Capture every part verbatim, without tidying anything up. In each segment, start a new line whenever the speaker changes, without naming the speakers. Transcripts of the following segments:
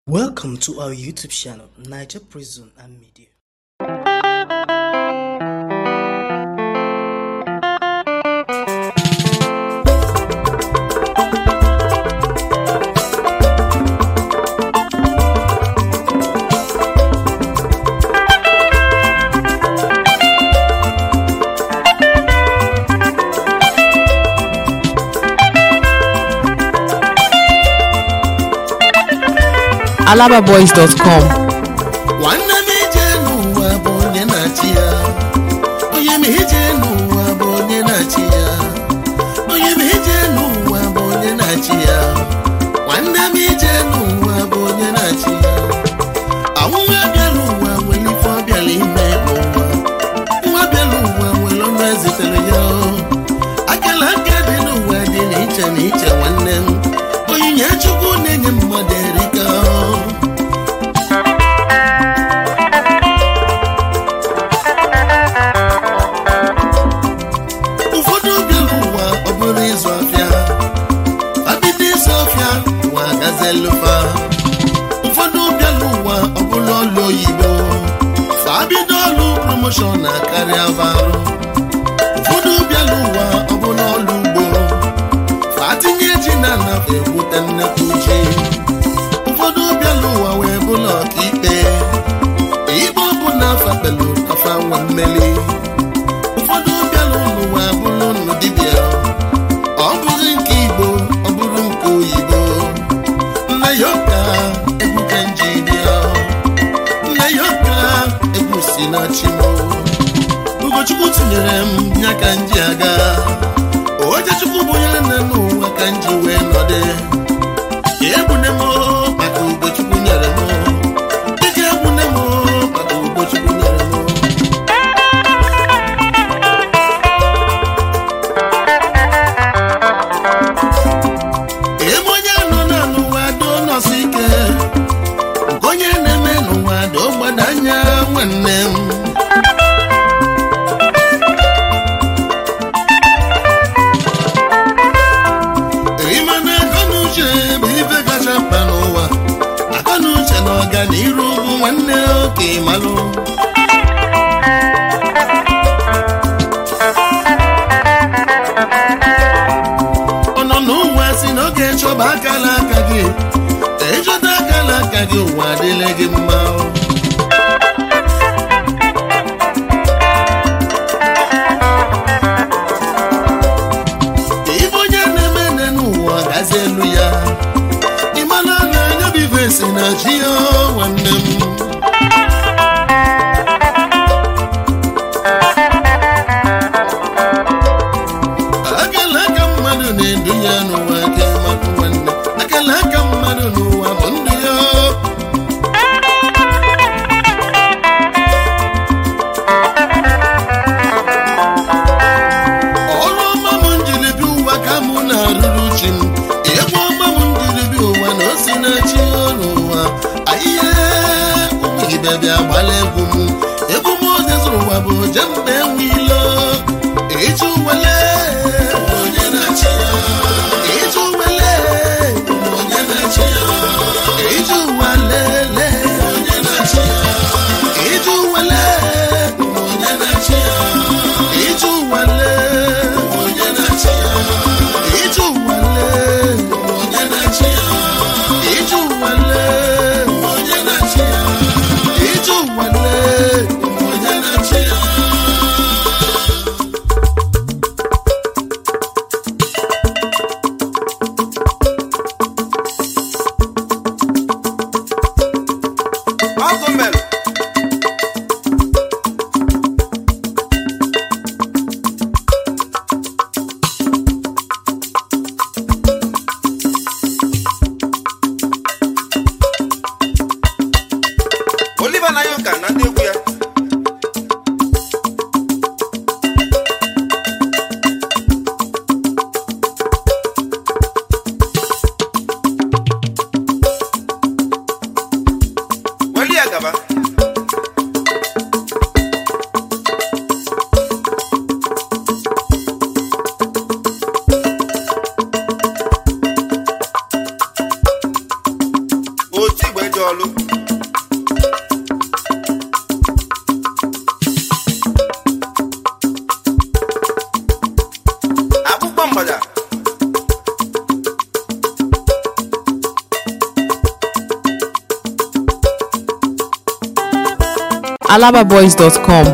Welcome to our YouTube channel, Niger Prison and Media.
alaba boys dot com.
Nwanne m ije n'ụwa bụ onye na-achị ya. Onye m ije n'ụwa bụ onye na-achị ya. Onye m ije n'ụwa bụ onye na-achị ya. Nwanne m ije n'ụwa bụ onye na-achị ya. Anwụnwa bịara ụwa nwere ife ọ bịara ime n'ụwa. Nwa bịara ụwa nwere ọnụ ezitere ya. Akala aka dị n'ụwa dị n'iche n'iche nwanne m. Onyinye Chukwu na-enye mmadụ erika. Ụfọdụ bịara ụwa ọ bụrụ ịzụ afịa, abịdị ịzụ afịa ụwa gazelufa. Ụfọdụ bịara ụwa ọ bụrụ ọlụ oyibo, fa abịdị ọlụ promoshọn na karịa varụ. Ụfọdụ bịara ụwa ọ bụrụ ọlụ ugbo, fa tinye ji na anafa egwute nnekwu ji. Ụfọdụ bịara ụwa wee bụrụ ọkaikpe, igbe ọbụla afa kpelu afa nwe mmeli. Ụfọdụ bịara ụwa bụrụ nnụ dibịa, ọ bụrụ nke Igbo ọ bụrụ nke oyibo. Nna ya ụka egwu ka nji bịa, nna ya ụka egwu si na chimo. Ugochukwu tinyere m ya ka nji aga, oje Chukwu bụ onye nne n'ụwa ka nji wee nọdụ. Egbune m maka Ugochukwu nyere m, ike egbune m maka Ugochukwu nyere m. Ebe onye nọ na n'ụwa do nọsi ike, nke onye na-eme n'ụwa do gbadanya nwanne m. Ịma na akọnuche bụ ife kacha mkpa n'ụwa. Akọnuche na ọganiru bụ nwanne oke malụ. Ọ nọ n'ụwa si n'oge chọba akala aka gị, ejọta akala aka gị ụwa adịle gị mma. Ife onye na-eme nne n'ụwa gazi elu ya, ịmana na anya bụ ife si na chi ya nwanne m. Akala aka mmadụ na-edu ya n'ụwa ka maka nwanne. Akala aka mmadụ n'ụwa bụ ndụ ya. Ọrụ ọma m njiri bi ụwa ka mụ na-arụrụ chi m. Egwu ọma m njiri bi ụwa na o si na chi n'ụwa. Ayiye ụmụ ibe bịa gbala egwu m. Egwu m oge zụrụ ụwa bụ oje mkpa enwe ilo. Iju wele onye na-achị ya. Iju wele onye na-achị ya. Iju walele onye na-achị ya. Iju wele onye na-achị ya. Iju wale onye na-achị ya. Iju wale onye na-achị ya. Iju wale onye na-achị ya. Iju wale onye na-achị ya.
Oliver Nayoka na ndị egwu ya. Weli ya gaba. Oti gbejo. ọlụ akpụkpọ mgbada
alaba boys dot com.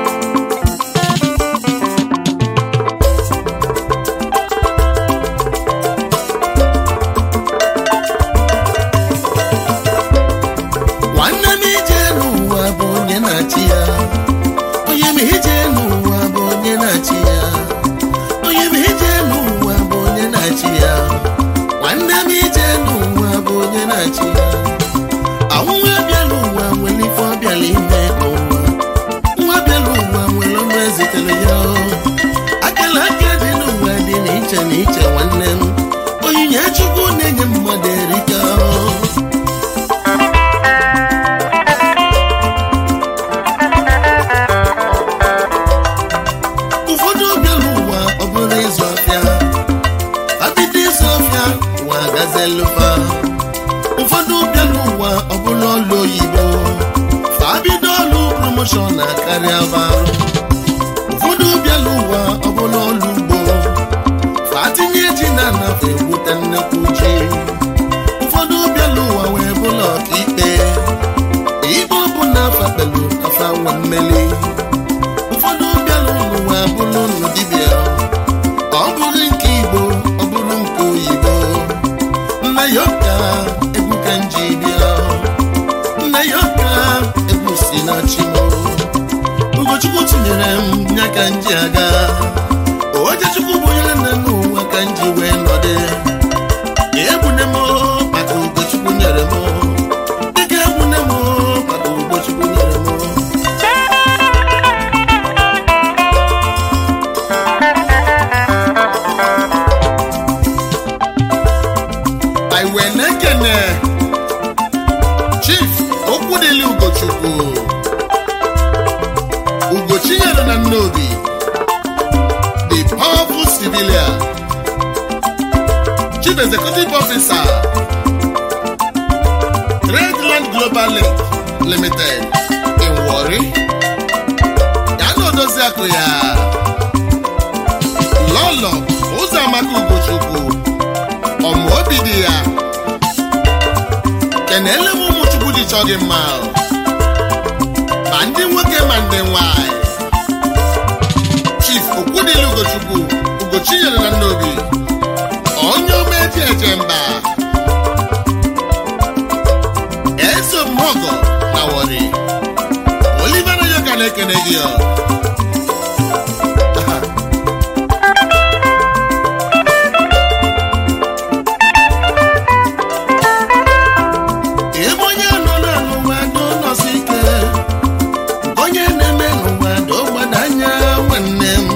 Executive Officer, Redland Global Limited in Warri. Yano dozi akuya. Lolo Uzamaka Ugochukwu Omo obidi ya. Kenele mu Muchukwu di chogi mma. Mandi nwoke mandi nwanyị. Chief Okwudili Ugochukwu Ugochinyere na Nnobi. Onye omeji ejemba Eso Mogo na Warri. Oliver Nayoka na-ekene gị ọ. Ebe onye nọ n'ụwa do nọsi ike, onye na-eme n'ụwa do gbadanya nwanne m.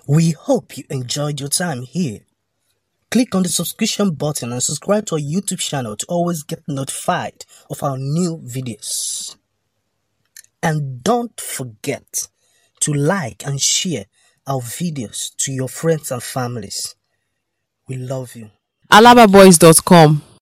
We hope you enjoyed your time here. Click on the subscription button and subscribe to our YouTube channel to always get notified of our new videos. And don't forget to like and share our videos to your friends and families. We love you.
alaba boys dot com